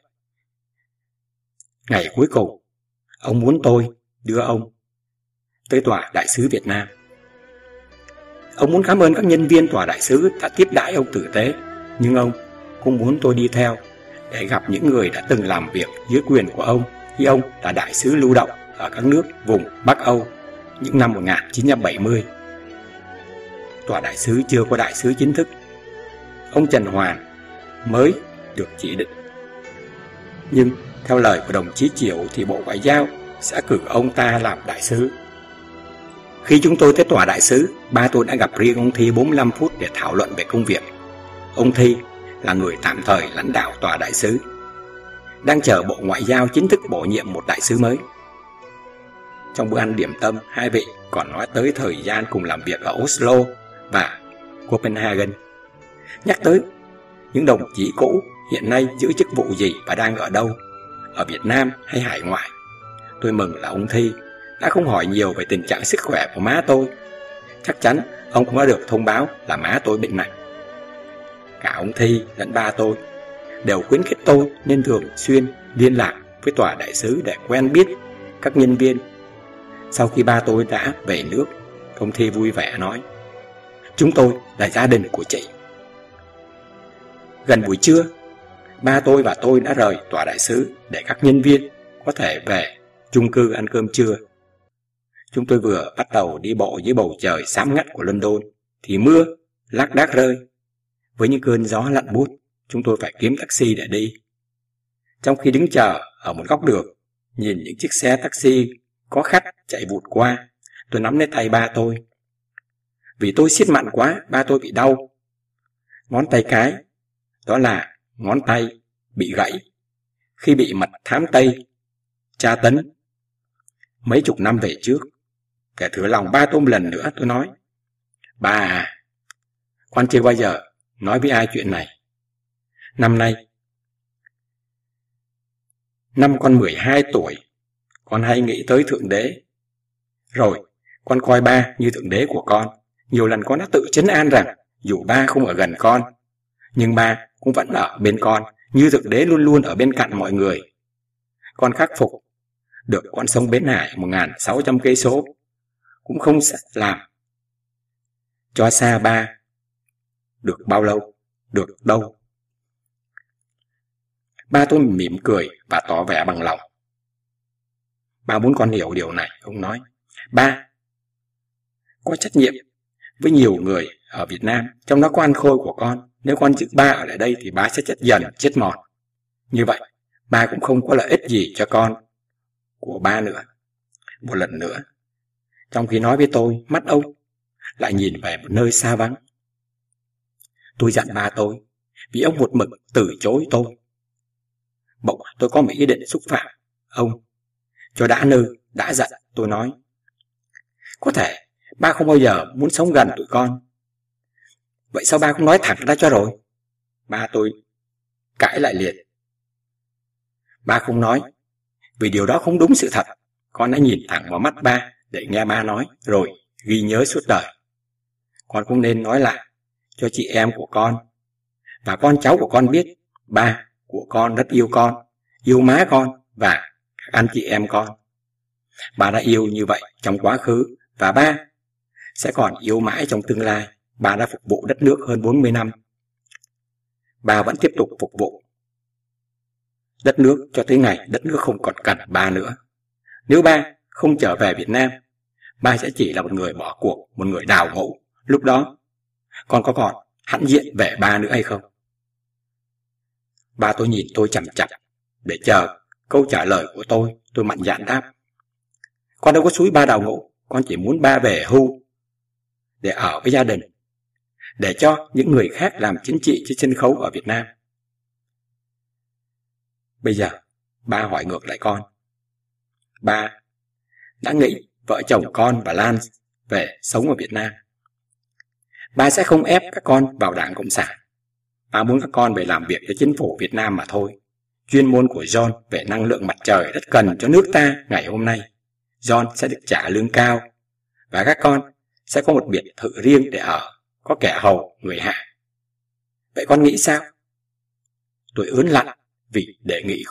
ngày cuối cùng, ông muốn tôi đưa ông tới Tòa Đại sứ Việt Nam. Ông muốn cảm ơn các nhân viên Tòa Đại sứ đã tiếp đãi ông tử tế, nhưng ông cũng muốn tôi đi theo để gặp những người đã từng làm việc dưới quyền của ông khi ông là đại sứ lưu động ở các nước vùng Bắc Âu những năm 1970. Tòa đại sứ chưa có đại sứ chính thức. Ông Trần Hoàn mới được chỉ định. Nhưng theo lời của đồng chí Chiểu thì Bộ Ngoại giao sẽ cử ông ta làm đại sứ. Khi chúng tôi tới Tòa đại sứ, ba tôi đã gặp riêng ông Thi 45 phút để thảo luận về công việc. Ông Thi là người tạm thời lãnh đạo Tòa đại sứ, đang chờ Bộ Ngoại giao chính thức bổ nhiệm một đại sứ mới. Trong bữa ăn điểm tâm, hai vị còn nói tới thời gian cùng làm việc ở Oslo và Copenhagen, nhắc tới những đồng chí cũ hiện nay giữ chức vụ gì và đang ở đâu, ở Việt Nam hay hải ngoại. Tôi mừng là ông Thi đã không hỏi nhiều về tình trạng sức khỏe của má tôi. Chắc chắn ông cũng đã được thông báo là má tôi bệnh nặng. Cả ông Thi lẫn ba tôi đều khuyến khích tôi nên thường xuyên liên lạc với tòa đại sứ để quen biết các nhân viên. Sau khi ba tôi đã về nước, ông Thi vui vẻ nói: "Chúng tôi là gia đình của chị." Gần buổi trưa, ba tôi và tôi đã rời tòa đại sứ để các nhân viên có thể về chung cư ăn cơm trưa. Chúng tôi vừa bắt đầu đi bộ dưới bầu trời xám ngắt của London thì mưa lác đác rơi. Với những cơn gió lạnh buốt, chúng tôi phải kiếm taxi để đi. Trong khi đứng chờ ở một góc đường, nhìn những chiếc xe taxi có khách chạy vụt qua, tôi nắm lấy tay ba tôi. Vì tôi siết mạnh quá, ba tôi bị đau ngón tay cái, đó là ngón tay bị gãy khi bị mật thám Tây tra tấn mấy chục năm về trước. Để thử lòng ba tôi một lần nữa, tôi nói: "Ba à, con chưa bao giờ nói với ai chuyện này. Năm nay, năm con 12 tuổi, con hay nghĩ tới Thượng Đế. Rồi, con coi ba như Thượng Đế của con. Nhiều lần con đã tự trấn an rằng dù ba không ở gần con, nhưng ba cũng vẫn ở bên con, như Thượng Đế luôn luôn ở bên cạnh mọi người. Con khắc phục được con sông Bến Hải 1.600 cây số, cũng không làm cho xa ba được bao lâu, được đâu." Ba tôi mỉm cười và tỏ vẻ bằng lòng. "Ba muốn con hiểu điều này," ông nói. "Ba có trách nhiệm với nhiều người ở Việt Nam, trong đó có anh Khôi của con. Nếu con giữ ba ở lại đây thì ba sẽ chết dần, chết mòn. Như vậy, ba cũng không có lợi ích gì cho con của ba nữa." Một lần nữa, trong khi nói với tôi, mắt ông lại nhìn về một nơi xa vắng. Tôi dặn ba tôi, vì ông một mực từ chối tôi. Bỗng tôi có một ý định xúc phạm ông. Cho đã nư, đã giận, tôi nói: "Có thể ba không bao giờ muốn sống gần tụi con. Vậy sao ba không nói thẳng ra cho rồi?" Ba tôi cãi lại liền: "Ba không nói, vì điều đó không đúng sự thật." Con đã nhìn thẳng vào mắt ba để nghe ba nói, rồi ghi nhớ suốt đời. Con cũng nên nói lại cho chị em của con và con cháu của con biết, ba của con rất yêu con, yêu má con và các anh chị em con. Ba đã yêu như vậy trong quá khứ và ba sẽ còn yêu mãi trong tương lai. Ba đã phục vụ đất nước hơn 40 năm. Ba vẫn tiếp tục phục vụ đất nước cho tới ngày đất nước không còn cần ba nữa. Nếu ba không trở về Việt Nam, ba sẽ chỉ là một người bỏ cuộc, một người đào ngũ. Lúc đó, con có còn hãnh diện về ba nữa hay không?" Ba tôi nhìn tôi chằm chằm để chờ câu trả lời của tôi. Tôi mạnh dạn đáp: "Con đâu có xúi ba đào ngũ, con chỉ muốn ba về hưu để ở với gia đình, để cho những người khác làm chính trị trên sân khấu ở Việt Nam." Bây giờ, ba hỏi ngược lại con: "Ba đã nghĩ vợ chồng con và Lan về sống ở Việt Nam. Ba sẽ không ép các con vào Đảng Cộng sản. Ba muốn các con về làm việc cho chính phủ Việt Nam mà thôi. Chuyên môn của John về năng lượng mặt trời rất cần cho nước ta ngày hôm nay. John sẽ được trả lương cao, và các con sẽ có một biệt thự riêng để ở, có kẻ hầu, người hạ. Vậy con nghĩ sao?" Tôi ớn lạnh vì đề nghị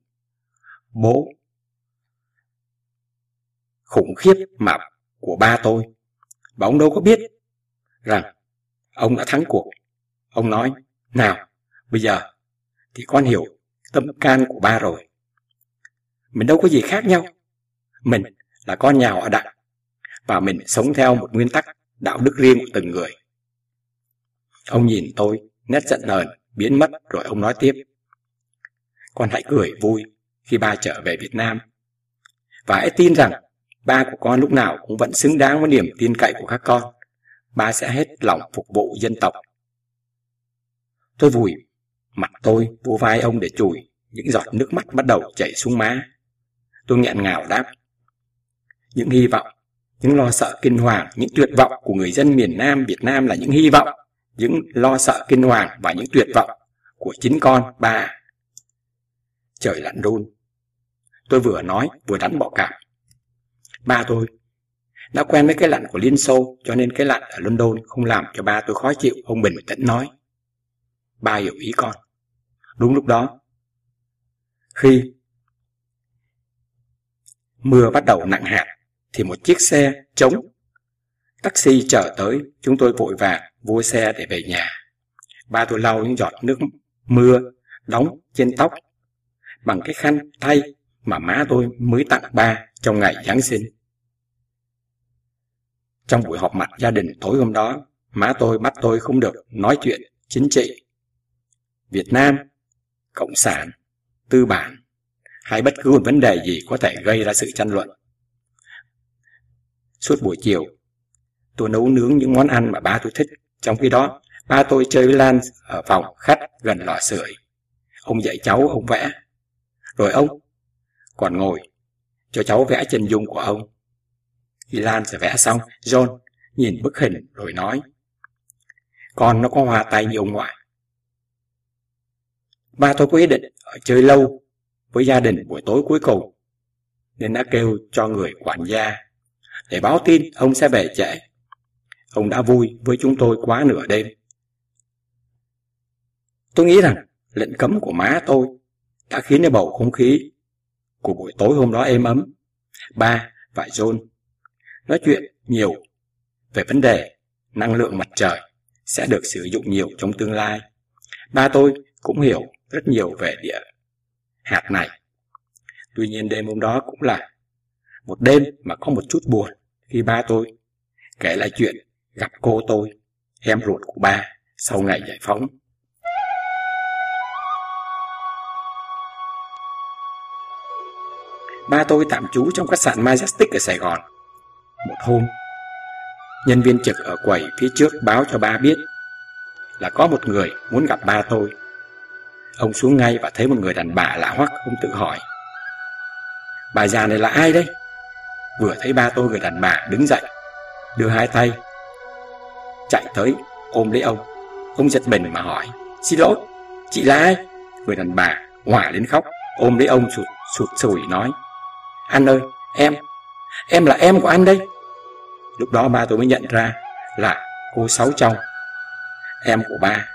khủng khiếp mà của ba tôi, và ông đâu có biết rằng ông đã thắng cuộc. Ông nói: "Nào, bây giờ thì con hiểu tâm can của ba rồi. Mình đâu có gì khác nhau. Mình là con nhà họ Đặng, và mình sống theo một nguyên tắc đạo đức riêng của từng người." Ông nhìn tôi, nét giận hờn biến mất, rồi ông nói tiếp: "Con hãy cười vui khi ba trở về Việt Nam, và hãy tin rằng ba của con lúc nào cũng vẫn xứng đáng với niềm tin cậy của các con. Ba sẽ hết lòng phục vụ dân tộc." Tôi vùi mặt tôi vô vai ông để chùi những giọt nước mắt bắt đầu chảy xuống má. Tôi nghẹn ngào đáp: "Những hy vọng, những lo sợ kinh hoàng, những tuyệt vọng của người dân miền Nam Việt Nam là những hy vọng, những lo sợ kinh hoàng và những tuyệt vọng của chính con, ba." Trời lạnh run. Tôi vừa nói vừa đánh bọ cạp. Ba tôi đã quen với cái lạnh của Liên Xô, cho nên cái lạnh ở London không làm cho ba tôi khó chịu, ông bình tĩnh nói. Ba hiểu ý con. Đúng lúc đó, khi mưa bắt đầu nặng hạt, thì một chiếc xe trống taxi chở tới. Chúng tôi vội vàng vô xe để về nhà. Ba tôi lau những giọt nước mưa đóng trên tóc bằng cái khăn tay mà má tôi mới tặng ba trong ngày Giáng sinh. Trong buổi họp mặt gia đình tối hôm đó, má tôi bắt tôi không được nói chuyện chính trị, Việt Nam, Cộng sản, tư bản hay bất cứ một vấn đề gì có thể gây ra sự tranh luận. Suốt buổi chiều, tôi nấu nướng những món ăn mà ba tôi thích. Trong khi đó, ba tôi chơi với Lan ở phòng khách gần lò sưởi. Ông dạy cháu ông vẽ, rồi ông còn ngồi cho cháu vẽ chân dung của ông. Khi Lan sẽ vẽ xong, John nhìn bức hình rồi nói, con nó có hoa tay như ông ngoại. Ba tôi quyết định ở chơi lâu với gia đình buổi tối cuối cùng, nên đã kêu cho người quản gia để báo tin ông sẽ về trễ. Ông đã vui với chúng tôi quá nửa đêm. Tôi nghĩ rằng lệnh cấm của má tôi đã khiến cho bầu không khí của buổi tối hôm đó êm ấm. Ba và John nói chuyện nhiều về vấn đề năng lượng mặt trời sẽ được sử dụng nhiều trong tương lai. Ba tôi cũng hiểu rất nhiều về địa hạt này. Tuy nhiên đêm hôm đó cũng là một đêm mà có một chút buồn khi ba tôi kể lại chuyện gặp cô tôi, em ruột của ba, sau ngày giải phóng. Ba tôi tạm trú trong khách sạn Majestic ở Sài Gòn. Một hôm, nhân viên trực ở quầy phía trước báo cho ba biết là có một người muốn gặp ba tôi. Ông xuống ngay và thấy một người đàn bà lạ hoắc. Ông tự hỏi, bà già này là ai đây? Vừa thấy ba tôi, người đàn bà đứng dậy, đưa hai tay chạy tới ôm lấy ông. Ông giật mình mà hỏi, xin lỗi, chị là ai? Người đàn bà òa đến khóc, ôm lấy ông sụt sùi nói, anh ơi, em là em của anh đây. Lúc đó ba tôi mới nhận ra là cô Sáu Trong, em của ba.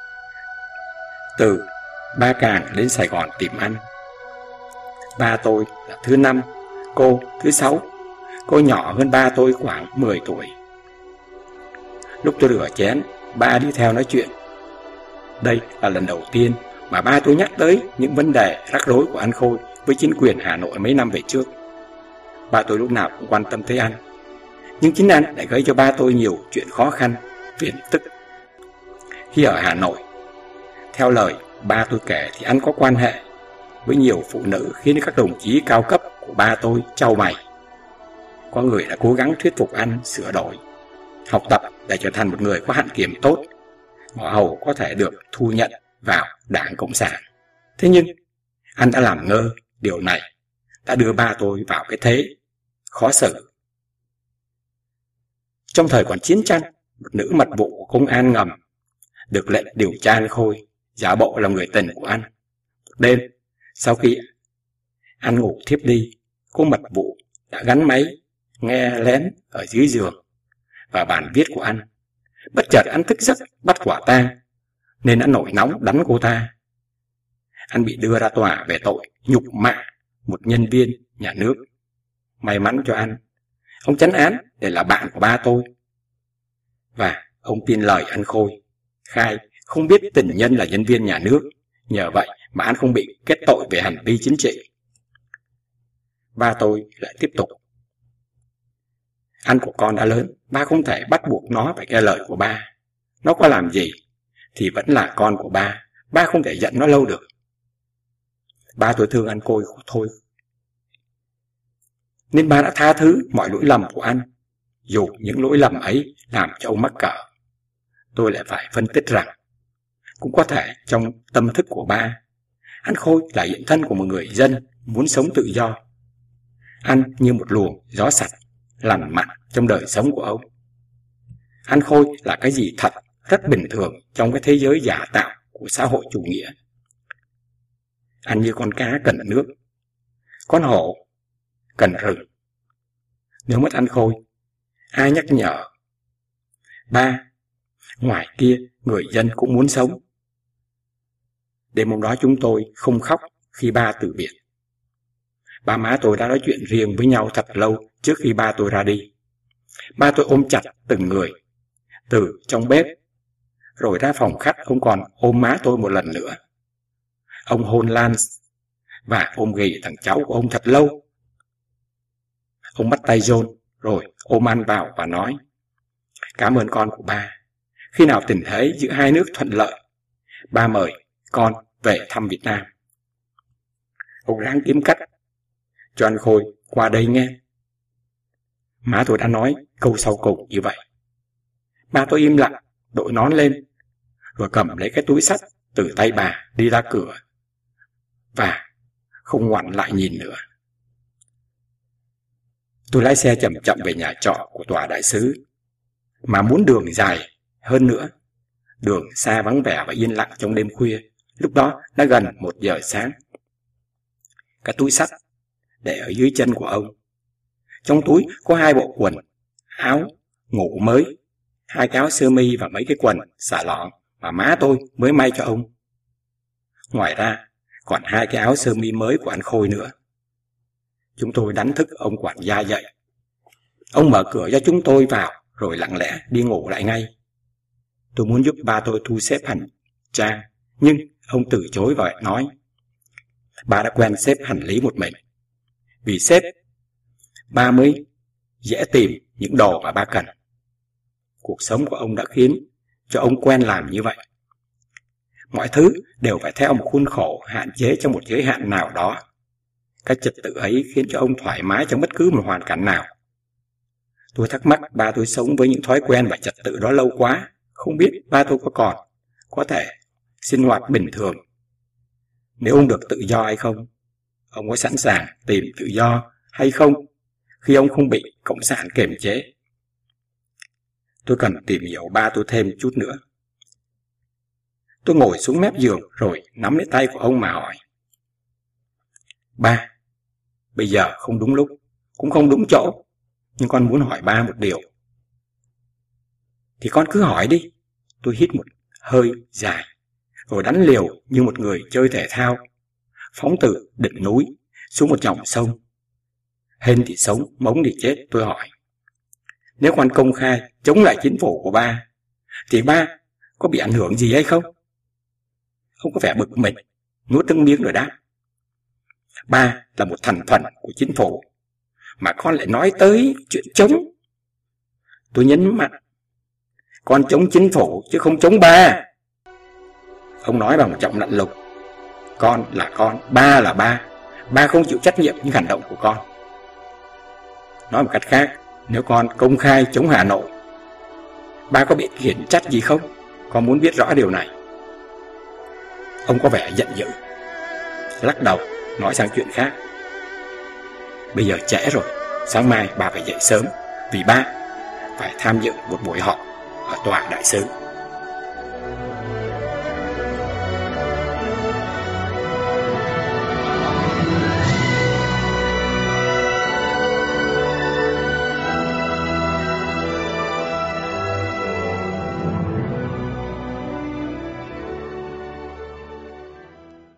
Từ Ba Càng đến Sài Gòn tìm anh. Ba tôi là thứ 5, cô thứ 6. Cô nhỏ hơn ba tôi khoảng 10 tuổi. Lúc tôi rửa chén, ba đi theo nói chuyện. Đây là lần đầu tiên mà ba tôi nhắc tới những vấn đề rắc rối của anh Khôi với chính quyền Hà Nội mấy năm về trước. Ba tôi lúc nào cũng quan tâm tới anh, nhưng chính anh lại gây cho ba tôi nhiều chuyện khó khăn, phiền tức. Khi ở Hà Nội, theo lời ba tôi kể thì anh có quan hệ với nhiều phụ nữ khiến các đồng chí cao cấp của ba tôi chau mày. Có người đã cố gắng thuyết phục anh sửa đổi, học tập để trở thành một người có hạnh kiểm tốt, ngõ hầu có thể được thu nhận vào Đảng Cộng sản. Thế nhưng anh đã làm ngơ. Điều này đã đưa ba tôi vào cái thế khó xử. Trong thời còn chiến tranh, một nữ mật vụ của công an ngầm được lệnh điều tra anh Khôi, giả bộ là người tình của anh. Một đêm, sau khi anh ngủ thiếp đi, cô mật vụ đã gắn máy nghe lén ở dưới giường và bàn viết của anh. Bất chợt anh thức giấc bắt quả tang, nên đã nổi nóng đánh cô ta. Anh bị đưa ra tòa về tội nhục mạ một nhân viên nhà nước. May mắn cho anh, ông chánh án để là bạn của ba tôi, và ông tin lời anh Khôi, khai không biết tình nhân là nhân viên nhà nước. Nhờ vậy mà anh không bị kết tội về hành vi chính trị. Ba tôi lại tiếp tục, anh của con đã lớn, ba không thể bắt buộc nó phải nghe lời của ba. Nó có làm gì thì vẫn là con của ba, ba không thể giận nó lâu được. Ba tôi thương anh Khôi thôi, nên ba đã tha thứ mọi lỗi lầm của anh, dù những lỗi lầm ấy làm cho ông mắc cỡ. Tôi lại phải phân tích rằng, cũng có thể trong tâm thức của ba, anh Khôi là hiện thân của một người dân muốn sống tự do. Anh như một luồng gió sạch, lành mạnh trong đời sống của ông. Anh Khôi là cái gì thật, rất bình thường trong cái thế giới giả tạo của xã hội chủ nghĩa. Anh như con cá cần nước, Con hổ cần rừng. Nếu mất anh Khôi, ai nhắc nhở? Ba, ngoài kia người dân cũng muốn sống. Đêm hôm đó chúng tôi không khóc khi ba từ biệt. Ba má tôi đã nói chuyện riêng với nhau thật lâu trước khi ba tôi ra đi. Ba tôi ôm chặt từng người, từ trong bếp, rồi ra phòng khách ông còn ôm má tôi một lần nữa. Ông hôn Lance và ôm ghì thằng cháu của ông thật lâu. Ông bắt tay John rồi ôm anh vào và nói: cảm ơn con của ba. Khi nào tình thế giữa hai nước thuận lợi, ba mời con về thăm Việt Nam. Ông ráng kiếm cách cho anh Khôi qua đây nghe. Má tôi đã nói câu sau cùng như vậy. Ba tôi im lặng, đội nón lên, rồi cầm lấy cái túi xách từ tay bà đi ra cửa, và không ngoảnh lại nhìn nữa. Tôi lái xe chậm chậm về nhà trọ của tòa đại sứ, mà muốn đường dài hơn nữa. Đường xa vắng vẻ và yên lặng trong đêm khuya. Lúc đó đã gần 1 giờ sáng. Cái túi xách để ở dưới chân của ông. Trong túi có 2 bộ quần áo ngủ mới, 2 cái áo sơ mi và mấy cái quần xà lọn mà má tôi mới may cho ông. Ngoài ra còn 2 cái áo sơ mi mới của anh Khôi nữa. Chúng tôi đánh thức ông quản gia dậy. Ông mở cửa cho chúng tôi vào rồi lặng lẽ đi ngủ lại ngay. Tôi muốn giúp ba tôi thu xếp hành trang, nhưng ông từ chối và nói: ba đã quen xếp hành lý một mình. Vì xếp, ba mới dễ tìm những đồ mà ba cần. Cuộc sống của ông đã khiến cho ông quen làm như vậy. Mọi thứ đều phải theo một khuôn khổ hạn chế trong một giới hạn nào đó. Cái trật tự ấy khiến cho ông thoải mái trong bất cứ một hoàn cảnh nào. Tôi thắc mắc ba tôi sống với những thói quen và trật tự đó lâu quá, không biết ba tôi có thể sinh hoạt bình thường. Nếu ông được tự do hay không? Ông có sẵn sàng tìm tự do hay không khi ông không bị cộng sản kiềm chế? Tôi cần tìm hiểu ba tôi thêm chút nữa. Tôi ngồi xuống mép giường rồi nắm lấy tay của ông mà hỏi: ba, bây giờ không đúng lúc, cũng không đúng chỗ, nhưng con muốn hỏi ba một điều. Thì con cứ hỏi đi. Tôi hít một hơi dài, rồi đánh liều như một người chơi thể thao, phóng từ đỉnh núi xuống một dòng sông. Hên thì sống, mống thì chết. Tôi hỏi: nếu con công khai chống lại chính phủ của ba, thì ba có bị ảnh hưởng gì hay không? Ông có vẻ bực mình, nuốt nước miếng rồi đáp: ba là một thành phần của chính phủ, mà con lại nói tới chuyện chống. Tôi nhấn mạnh: con chống chính phủ chứ không chống ba. Ông nói bằng một giọng lạnh lùng: con là con, ba là ba. Ba không chịu trách nhiệm những hành động của con. Nói một cách khác, nếu con công khai chống Hà Nội, ba có bị khiển trách gì không? Con muốn biết rõ điều này. Ông có vẻ giận dữ, lắc đầu nói sang chuyện khác: bây giờ trễ rồi, sáng mai ba phải dậy sớm, vì ba phải tham dự một buổi họp ở tòa đại sứ.